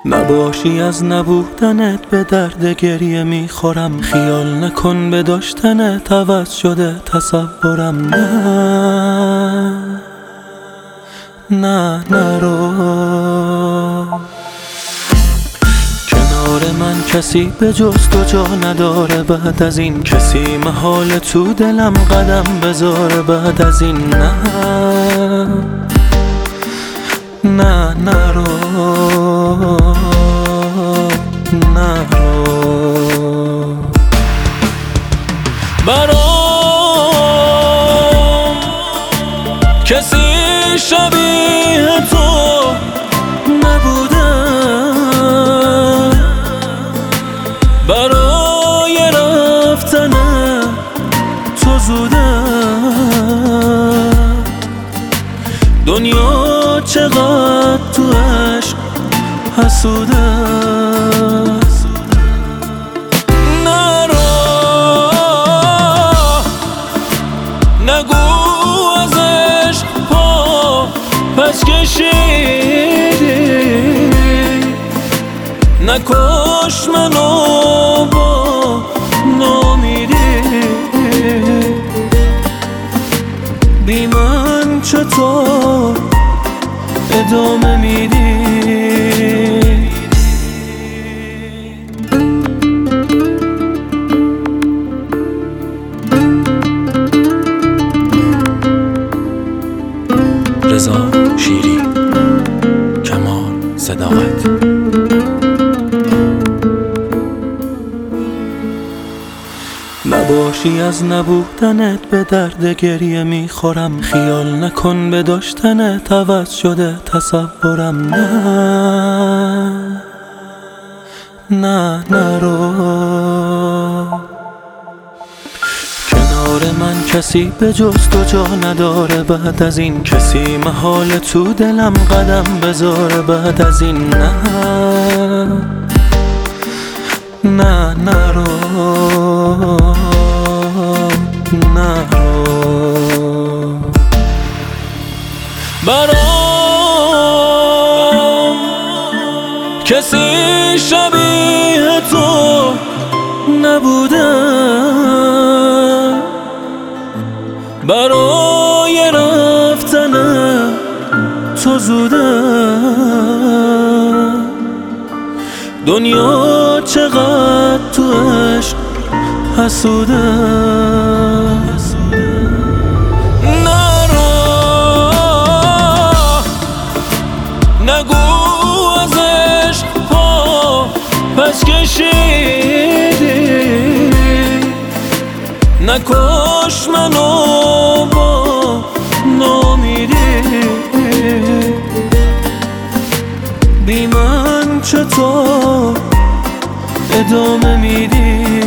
نباشی از نبودنت به درد گریه میخورم. خیال نکن به داشتنت عوض شده تصورم. نه نرو. کنار من کسی به جز تو جا نداره. بعد از این کسی محال تو دلم قدم بذاره. بعد از این نه نرو. برام کسی شبیه تو نبوده. برای رفتن تو زوده. دنیا چقدر تو عشق حسوده. نگو از عشق پا پس کشیدی. نکش منو با نامیدی. بی من چطور ادامه میدی؟ رضا شیری، کمال صداقت. نباشی از نبودنت به درد گریه میخورم. خیال نکن به داشتنت عوض شده تصورم. نه نرو. کنار من کسی به جز تو جا نداره. بعد از این کسی محال تو دلم قدم بذاره. بعد از این نه نرو. برام کسی شبیه تو نبوده. برای رفتن تو زوده. دنیا چقدر تو عشق حسوده. نرو. نگو از عشق پا پس کشیدی. نکش منو با نامیدی. بی من چطور ادامه میدی؟